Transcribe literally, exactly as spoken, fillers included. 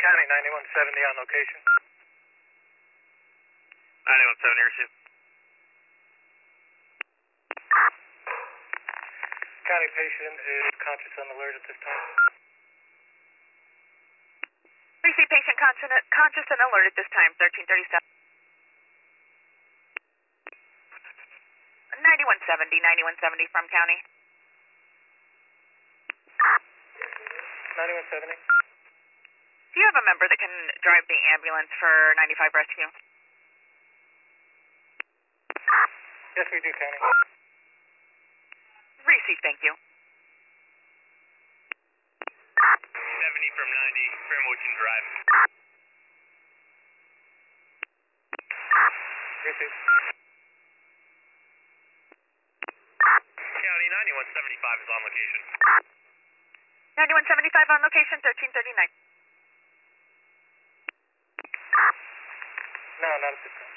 County, ninety-one seventy on location. ninety-one seventy, receive. County patient is conscious on alert at this time. Receive patient conscious, conscious and alert at this time, thirteen thirty-seven. ninety-one seventy, ninety-one seventy from County. ninety-one seventy. Do you have a member that can drive the ambulance for ninety-five rescue? Yes, we do, County. Receive, thank you. seventy from ninety, confirm we can drive. Receive. County, ninety-one seventy-five is on location. ninety-one seventy-five on location, thirteen thirty-nine. No, not at this time.